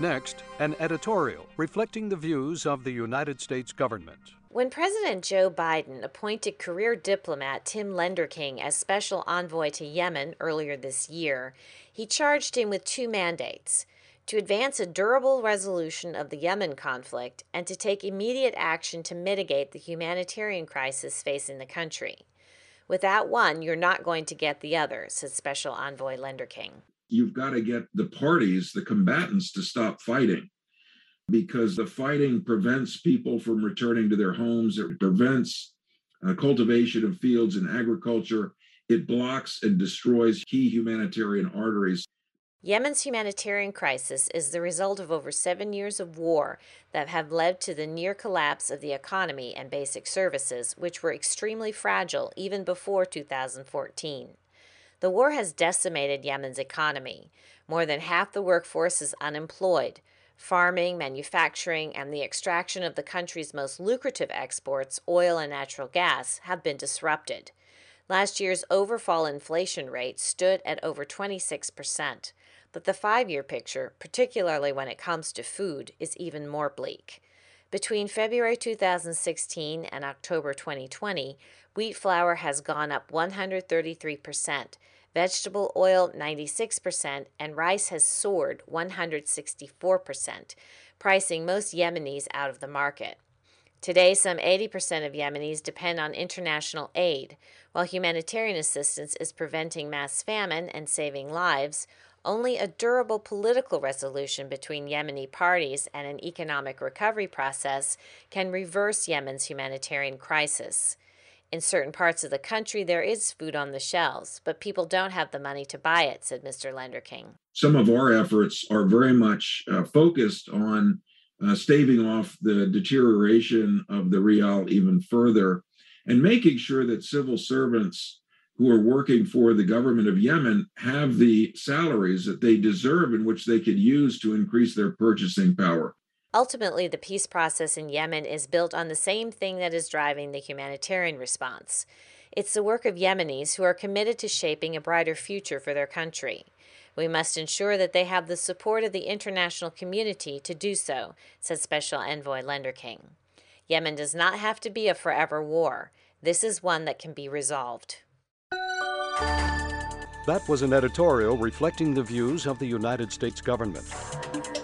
Next, an editorial reflecting the views of the United States government. When President Joe Biden appointed career diplomat Tim Lenderking as special envoy to Yemen earlier this year, he charged him with two mandates: to advance a durable resolution of the Yemen conflict and to take immediate action to mitigate the humanitarian crisis facing the country. Without one, you're not going to get the other, said Special Envoy Lenderking. You've got to get the parties, the combatants, to stop fighting, because the fighting prevents people from returning to their homes. It prevents cultivation of fields and agriculture. It blocks and destroys key humanitarian arteries. Yemen's humanitarian crisis is the result of over 7 years of war that have led to the near collapse of the economy and basic services, which were extremely fragile even before 2014. The war has decimated Yemen's economy. More than half the workforce is unemployed. Farming, manufacturing, and the extraction of the country's most lucrative exports, oil and natural gas, have been disrupted. Last year's overfall inflation rate stood at over 26%, but the 5-year picture, particularly when it comes to food, is even more bleak. Between February 2016 and October 2020, wheat flour has gone up 133%, vegetable oil 96%, and rice has soared 164%, pricing most Yemenis out of the market. Today, some 80% of Yemenis depend on international aid. While humanitarian assistance is preventing mass famine and saving lives, only a durable political resolution between Yemeni parties and an economic recovery process can reverse Yemen's humanitarian crisis. In certain parts of the country, there is food on the shelves, but people don't have the money to buy it, said Mr. Lenderking. Some of our efforts are very much focused on staving off the deterioration of the rial even further and making sure that civil servants who are working for the government of Yemen have the salaries that they deserve and which they could use to increase their purchasing power. Ultimately, the peace process in Yemen is built on the same thing that is driving the humanitarian response. It's the work of Yemenis who are committed to shaping a brighter future for their country. We must ensure that they have the support of the international community to do so, said Special Envoy Lenderking. Yemen does not have to be a forever war. This is one that can be resolved. That was an editorial reflecting the views of the United States government.